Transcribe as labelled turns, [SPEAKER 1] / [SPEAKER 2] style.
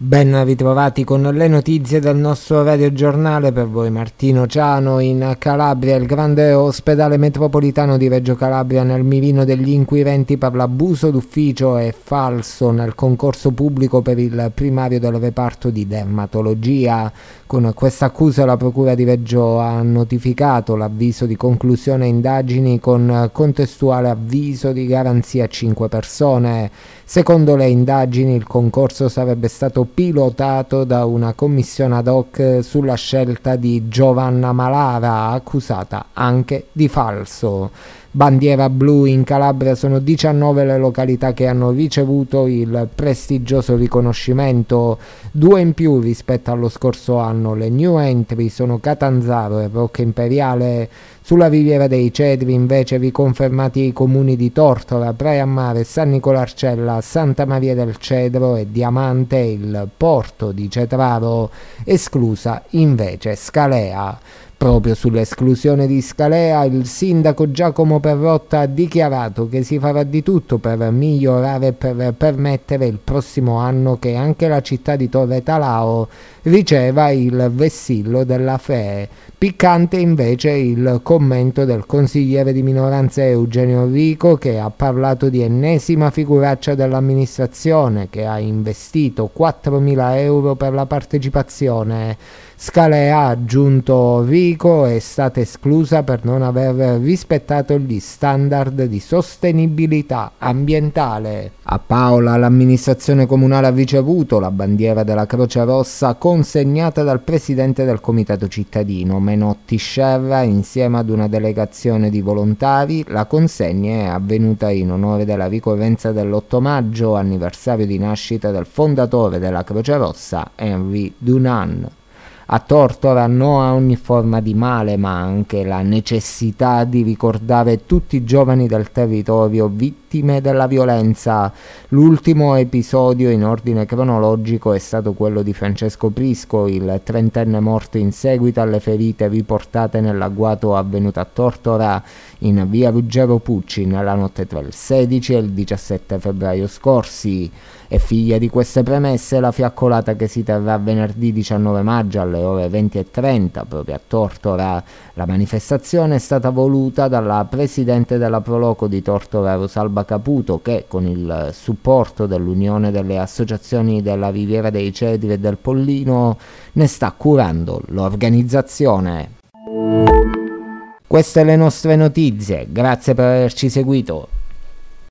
[SPEAKER 1] Ben ritrovati con le notizie del nostro radiogiornale. Per voi Martino Ciano. In Calabria il grande ospedale metropolitano di Reggio Calabria nel mirino degli inquirenti per l'abuso d'ufficio e falso nel concorso pubblico per il primario del reparto di dermatologia. Con questa accusa la procura di Reggio ha notificato l'avviso di conclusione indagini con contestuale avviso di garanzia a 5 persone. Secondo le indagini il concorso sarebbe stato pilotato da una commissione ad hoc sulla scelta di Giovanna Malara, accusata anche di falso. Bandiera blu in Calabria, sono 19 le località che hanno ricevuto il prestigioso riconoscimento, 2 in più rispetto allo scorso anno. Le new entry sono Catanzaro e Rocca Imperiale. Sulla Riviera dei Cedri invece riconfermati i comuni di Tortora, Praia a Mare, San Nicolarcella, Santa Maria del Cedro e Diamante, il porto di Cetraro, esclusa invece Scalea. Proprio sull'esclusione di Scalea il sindaco Giacomo Perrotta ha dichiarato che si farà di tutto per migliorare e per permettere il prossimo anno che anche la città di Torre Talao riceva il vessillo della FEE. Piccante invece il commento del consigliere di minoranza Eugenio Rico, che ha parlato di ennesima figuraccia dell'amministrazione che ha investito 4.000 euro per la partecipazione. Scalea, ha aggiunto Rico, è stata esclusa per non aver rispettato gli standard di sostenibilità ambientale. A Paola l'amministrazione comunale ha ricevuto la bandiera della Croce Rossa consegnata dal presidente del comitato cittadino Menotti Scerra insieme ad una delegazione di volontari. La consegna è avvenuta in onore della ricorrenza dell'8 maggio, anniversario di nascita del fondatore della Croce Rossa, Henri Dunant. A Tortora no a ogni forma di male, ma anche la necessità di ricordare tutti i giovani del territorio vittime della violenza. L'ultimo episodio in ordine cronologico è stato quello di Francesco Prisco, il trentenne morto in seguito alle ferite riportate nell'agguato avvenuto a Tortora in via Ruggero Pucci nella notte tra il 16 e il 17 febbraio scorsi. È figlia di queste premesse la fiaccolata che si terrà venerdì 19 maggio alle ore 20:30 proprio a Tortora. La manifestazione è stata voluta dalla presidente della Proloco di Tortora Rosalba Caputo, che con il supporto dell'Unione delle Associazioni della Riviera dei Cedri e del Pollino ne sta curando l'organizzazione. Queste le nostre notizie, grazie per averci seguito.